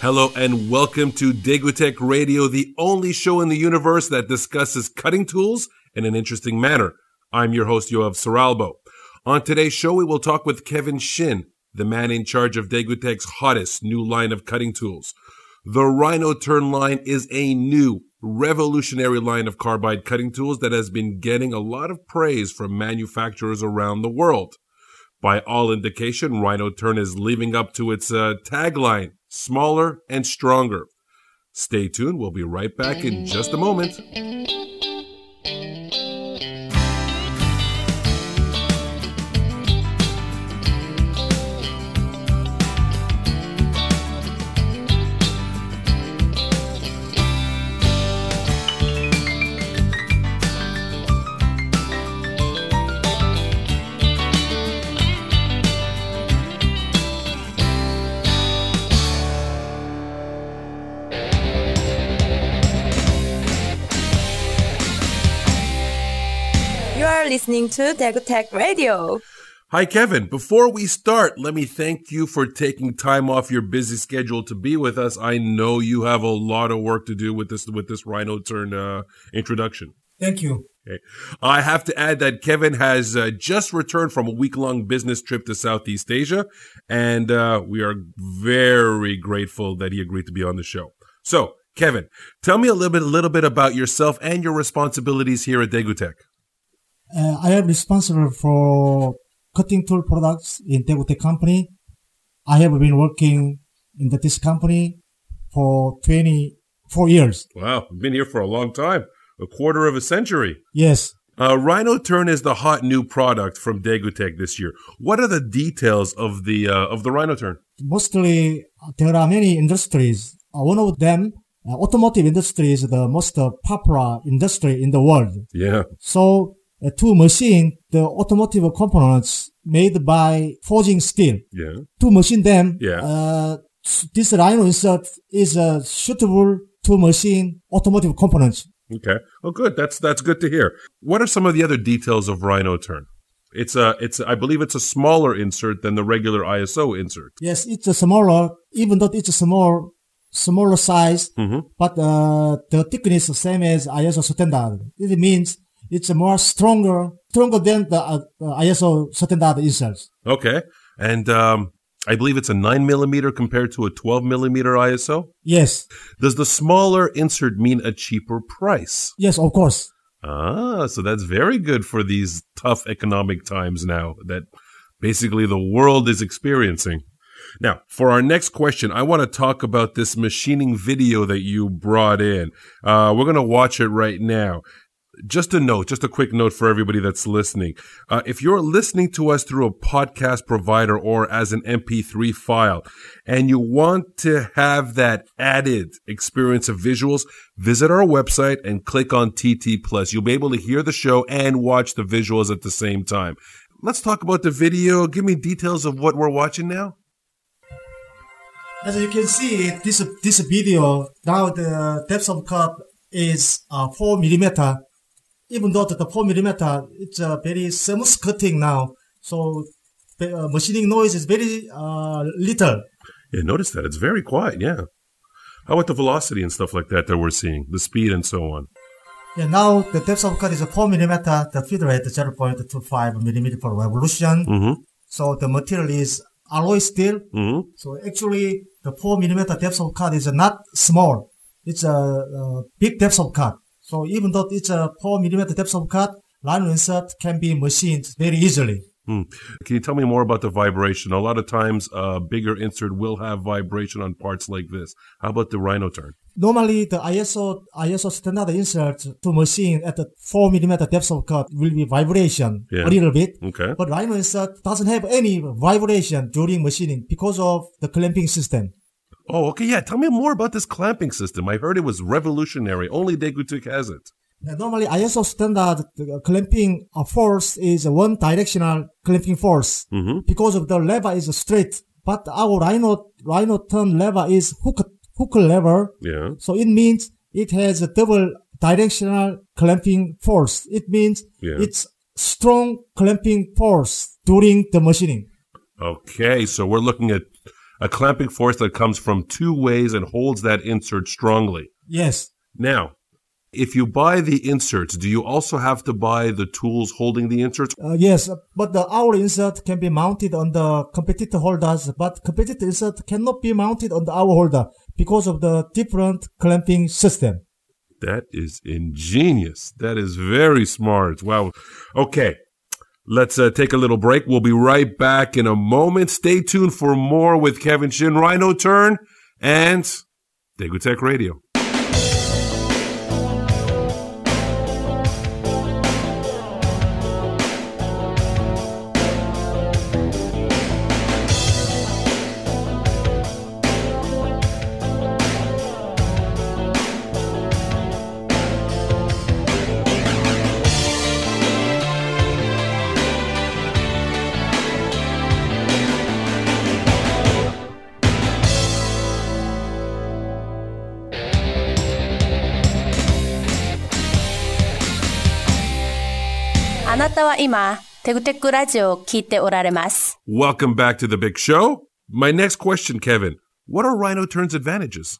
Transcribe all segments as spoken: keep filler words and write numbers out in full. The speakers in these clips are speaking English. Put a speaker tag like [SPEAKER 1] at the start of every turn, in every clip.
[SPEAKER 1] Hello and welcome to Daguetech Radio, the only show in the universe that discusses cutting tools in an interesting manner. I'm your host, Yoav Saralbo. On today's show, we will talk with Kevin Shin, the man in charge of Daguetech's hottest new line of cutting tools. The Rhinoturn line is a new, revolutionary line of carbide cutting tools that has been getting a lot of praise from manufacturers around the world. By all indication, Rhinoturn is living up to its uh, tagline, smaller and stronger. Stay tuned. We'll be right back in just a moment.
[SPEAKER 2] Listening to Daguetech Radio.
[SPEAKER 1] Hi, Kevin. Before we start, let me thank you for taking time off your busy schedule to be with us. I know you have a lot of work to do with this with this Rhinoturn uh, introduction.
[SPEAKER 3] Thank you.
[SPEAKER 1] Okay. I have to add that Kevin has uh, just returned from a week-long business trip to Southeast Asia, and uh, we are very grateful that he agreed to be on the show. So, Kevin, tell me a little bit, a little bit about yourself and your responsibilities here at Daguetech.
[SPEAKER 3] Uh, I am responsible for cutting tool products in Daguetech company. I have been working in the, this company for twenty-four years.
[SPEAKER 1] Wow, you've been here for a long time, a quarter of a century.
[SPEAKER 3] Yes.
[SPEAKER 1] Uh, Rhinoturn is the hot new product from Daguetech this year. What are the details of the uh, of the Rhinoturn?
[SPEAKER 3] Mostly, there are many industries. Uh, one of them, uh, automotive industry, is the most uh, popular industry in the world.
[SPEAKER 1] Yeah.
[SPEAKER 3] So, Uh, to machine the automotive components made by forging steel.
[SPEAKER 1] Yeah.
[SPEAKER 3] To machine them,
[SPEAKER 1] yeah.
[SPEAKER 3] uh, this Rhino insert is uh, suitable to machine automotive components.
[SPEAKER 1] Okay. Well, good. That's that's good to hear. What are some of the other details of Rhinoturn? It's a, it's, I believe it's a smaller insert than the regular I S O insert.
[SPEAKER 3] Yes, it's a smaller, even though it's a small, smaller size, mm-hmm. but uh, the thickness is the same as I S O standard. It means it's a more stronger, stronger than the uh, I S O standard inserts.
[SPEAKER 1] Okay. And um, I believe it's a nine millimeter compared to a twelve millimeter I S O?
[SPEAKER 3] Yes.
[SPEAKER 1] Does the smaller insert mean a cheaper price?
[SPEAKER 3] Yes, of course.
[SPEAKER 1] Ah, so that's very good for these tough economic times now that basically the world is experiencing. Now, for our next question, I want to talk about this machining video that you brought in. Uh, we're going to watch it right now. Just a note, just a quick note for everybody that's listening. Uh, if you're listening to us through a podcast provider or as an M P three file, and you want to have that added experience of visuals, visit our website and click on T T Plus. You'll be able to hear the show and watch the visuals at the same time. Let's talk about the video. Give me details of what we're watching now.
[SPEAKER 3] As you can see, this this video, now the depth of cut is uh, four millimeter. Even though the four millimeter, it's a very smooth cutting now. So uh, machining noise is very uh, little.
[SPEAKER 1] Yeah, notice that. It's very quiet, yeah. How about the velocity and stuff like that that we're seeing? The speed and so on?
[SPEAKER 3] Yeah, now the depth of cut is a four millimeter. The feed rate is zero point two five millimeter per revolution. Mm-hmm. So the material is alloy steel. Mm-hmm. So actually, the four millimeter depth of cut is not small. It's a, a big depth of cut. So even though it's a four millimeter depth of cut, Rhino insert can be machined very easily.
[SPEAKER 1] Hmm. Can you tell me more about the vibration? A lot of times, a uh, bigger insert will have vibration on parts like this. How about the Rhinoturn?
[SPEAKER 3] Normally, the I S O I S O standard insert to machine at the four millimeter depth of cut will be vibration yeah. a little bit.
[SPEAKER 1] Okay.
[SPEAKER 3] But Rhino insert doesn't have any vibration during machining because of the clamping system.
[SPEAKER 1] Oh, okay, yeah. Tell me more about this clamping system. I heard it was revolutionary. Only Daguetech has it.
[SPEAKER 3] Normally, I S O standard clamping force is a one-directional clamping force mm-hmm. because of the lever is straight. But our Rhino Rhinoturn lever is hook hook lever.
[SPEAKER 1] Yeah.
[SPEAKER 3] So it means it has a double directional clamping force. It means yeah. it's strong clamping force during the machining.
[SPEAKER 1] Okay, so we're looking at a clamping force that comes from two ways and holds that insert strongly.
[SPEAKER 3] Yes.
[SPEAKER 1] Now, if you buy the inserts, do you also have to buy the tools holding the inserts?
[SPEAKER 3] Uh, yes, but the, our insert can be mounted on the competitor holders, but competitor insert cannot be mounted on the our holder because of the different clamping system.
[SPEAKER 1] That is ingenious. That is very smart. Wow. Okay. Let's uh, take a little break. We'll be right back in a moment. Stay tuned for more with Kevin Shin, Rhino Turn, and Daegu Tech Radio. Welcome back to the big show. My next question, Kevin. What are Rhino Turn's advantages?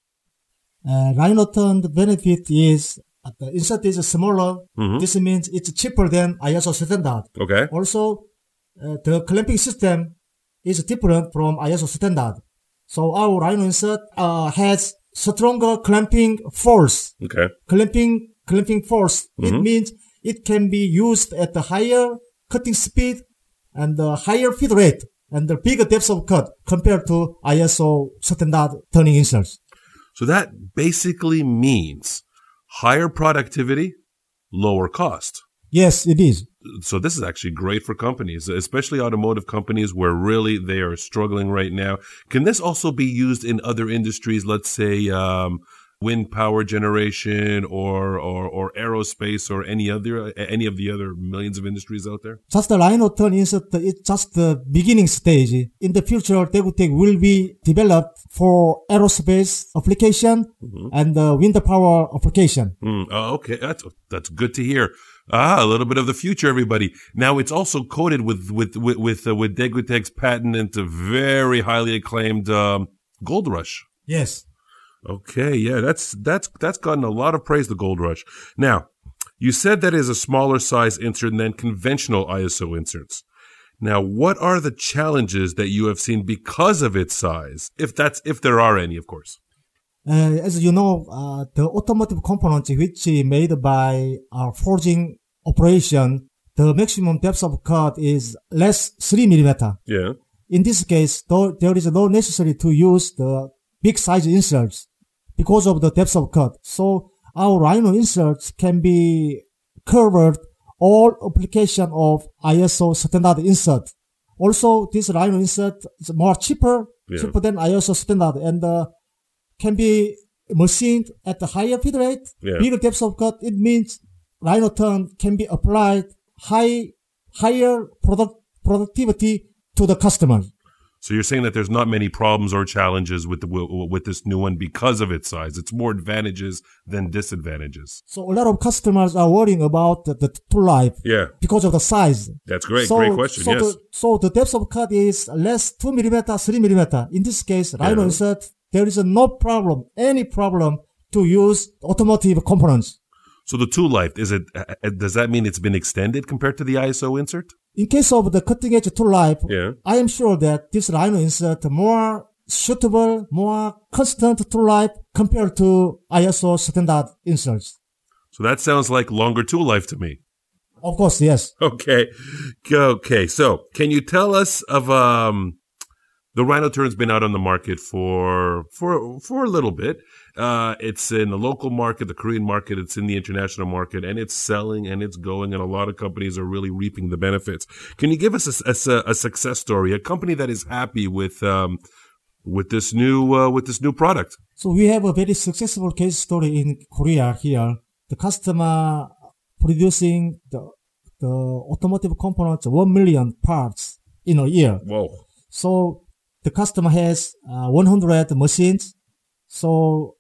[SPEAKER 3] Uh, Rhino Turn's benefit is uh, the insert is smaller.
[SPEAKER 1] Mm-hmm.
[SPEAKER 3] This means it's cheaper than I S O standard.
[SPEAKER 1] Okay.
[SPEAKER 3] Also, uh, the clamping system is different from I S O standard. So our Rhino insert uh, has stronger clamping force.
[SPEAKER 1] Okay.
[SPEAKER 3] Clamping clamping force.
[SPEAKER 1] Mm-hmm.
[SPEAKER 3] It means it can be used at the higher cutting speed and the higher feed rate and the bigger depth of cut compared to I S O standard turning inserts.
[SPEAKER 1] So that basically means higher productivity, lower cost.
[SPEAKER 3] Yes, it is.
[SPEAKER 1] So this is actually great for companies, especially automotive companies where really they are struggling right now. Can this also be used in other industries, let's say um, wind power generation or, or or aerospace or any other any of the other millions of industries out there?
[SPEAKER 3] Just the Rhino Turn insert, it's just the beginning stage. In the future, Daegu Tech will be developed for aerospace application mm-hmm. and uh, wind power application.
[SPEAKER 1] Mm, oh, okay, that's that's good to hear. Ah, a little bit of the future, everybody. Now it's also coated with with with with, uh, with Daegu Tech's patent, a very highly acclaimed um, Gold Rush.
[SPEAKER 3] Yes.
[SPEAKER 1] Okay, yeah, that's that's that's gotten a lot of praise, the Gold Rush. Now, you said that is a smaller size insert than conventional I S O inserts. Now, what are the challenges that you have seen because of its size, if that's if there are any, of course?
[SPEAKER 3] Uh, as you know, uh, the automotive components which is made by our forging operation, the maximum depth of cut is less three millimeter.
[SPEAKER 1] Yeah.
[SPEAKER 3] In this case, though, there is no necessary to use the big size inserts because of the depth of cut. So our Rhino inserts can be covered all application of I S O standard insert. Also, this Rhino insert is more cheaper, yeah. cheaper than I S O standard, and uh, can be machined at the higher feed rate, yeah. bigger depth of cut. It means Rhino Turn can be applied high, higher product productivity to the customer.
[SPEAKER 1] So you're saying that there's not many problems or challenges with the with this new one because of its size. It's more advantages than disadvantages.
[SPEAKER 3] So a lot of customers are worrying about the, the tool life.
[SPEAKER 1] Yeah.
[SPEAKER 3] Because of the size.
[SPEAKER 1] That's great.
[SPEAKER 3] So,
[SPEAKER 1] great question.
[SPEAKER 3] So
[SPEAKER 1] yes.
[SPEAKER 3] The, so the depth of cut is less two millimeter, three millimeter. In this case, Rhino yeah. insert, there is no problem, any problem to use automotive components.
[SPEAKER 1] So the tool life, is it? Does that mean it's been extended compared to the I S O insert?
[SPEAKER 3] In case of the cutting edge tool life,
[SPEAKER 1] yeah.
[SPEAKER 3] I am sure that this Rhino insert more suitable, more constant tool life compared to I S O standard inserts.
[SPEAKER 1] So that sounds like longer tool life to me.
[SPEAKER 3] Of course, yes.
[SPEAKER 1] Okay, okay. So can you tell us of um the Rhino Turn's been out on the market for for for a little bit. Uh, it's in the local market, the Korean market, it's in the international market, and it's selling and it's going, and a lot of companies are really reaping the benefits. Can you give us a, a, a success story, a company that is happy with um, with this new uh, with this new product?
[SPEAKER 3] So we have a very successful case story in Korea here. The customer producing the the automotive components, one million parts in a year.
[SPEAKER 1] Whoa!
[SPEAKER 3] So the customer has uh, one hundred machines. So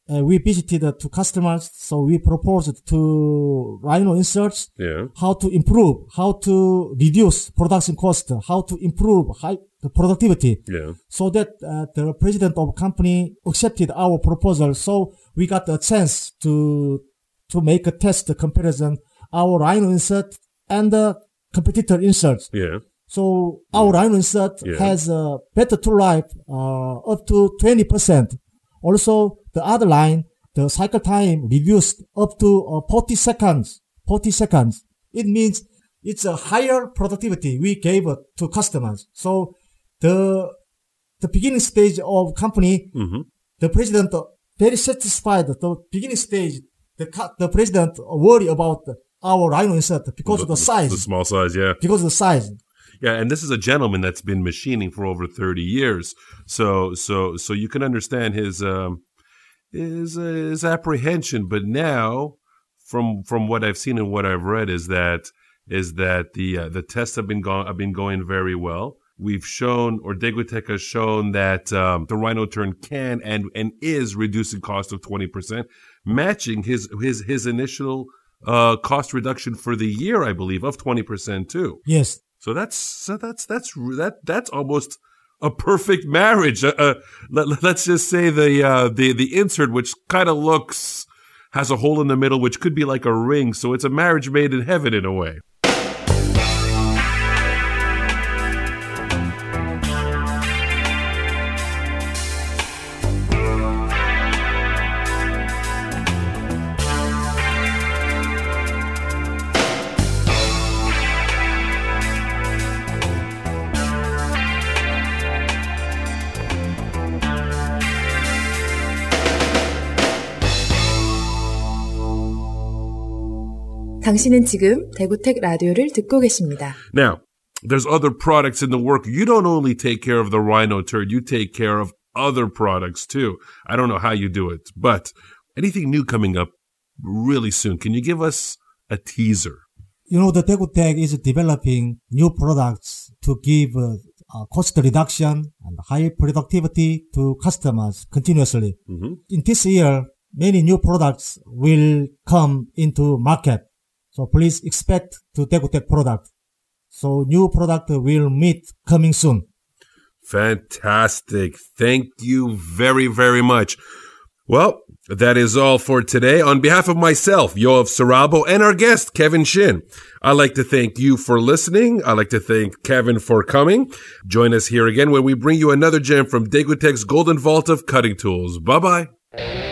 [SPEAKER 3] uh, we visited uh, to customers, so we proposed to Rhino Inserts
[SPEAKER 1] Yeah.
[SPEAKER 3] how to improve, how to reduce production cost, how to improve high, the productivity.
[SPEAKER 1] Yeah.
[SPEAKER 3] So that uh, the president of company accepted our proposal. So we got a chance to to make a test comparison our Rhino Insert and the competitor inserts.
[SPEAKER 1] Yeah.
[SPEAKER 3] So our Rhino Insert
[SPEAKER 1] Yeah.
[SPEAKER 3] has a better tool life uh, up to twenty percent. Also, the other line, the cycle time reduced up to uh, forty seconds. forty seconds. It means it's a higher productivity we gave uh, to customers. So the the beginning stage of company,
[SPEAKER 1] Mm-hmm.
[SPEAKER 3] the president uh, very satisfied. The beginning stage, the co- the president worry about our Rhino Insert because of the size.
[SPEAKER 1] The small size, yeah.
[SPEAKER 3] Because of the size.
[SPEAKER 1] Yeah, and this is a gentleman that's been machining for over thirty years. So so so you can understand his um his uh, his apprehension, but now from from what I've seen and what I've read is that is that the uh, the tests have been go- have been going very well. We've shown, or Degutek has shown, that um, the Rhino Turn can and and is reducing cost of twenty percent, matching his his his initial uh, cost reduction for the year, I believe, of twenty percent too.
[SPEAKER 3] Yes.
[SPEAKER 1] So that's so that's that's that that's almost a perfect marriage. Uh, uh, let, let's just say the uh, the the insert, which kind of looks has a hole in the middle, which could be like a ring. So it's a marriage made in heaven in a way.
[SPEAKER 2] 당신은 지금 대구텍 라디오를 듣고 계십니다.
[SPEAKER 1] Now, there's other products in the work. You don't only take care of the Rhino Turd, you take care of other products too. I don't know how you do it, but anything new coming up really soon? Can you give us a teaser?
[SPEAKER 3] You know, the Degutek is developing new products to give uh, uh, cost reduction and high productivity to customers continuously.
[SPEAKER 1] Mm-hmm.
[SPEAKER 3] In this year, many new products will come into market. So please expect to Degutek product. So new product will meet coming soon.
[SPEAKER 1] Fantastic. Thank you very, very much. Well, that is all for today. On behalf of myself, Yoav Sarabo, and our guest, Kevin Shin, I'd like to thank you for listening. I'd like to thank Kevin for coming. Join us here again when we bring you another gem from Degutek's Golden Vault of Cutting Tools. Bye-bye.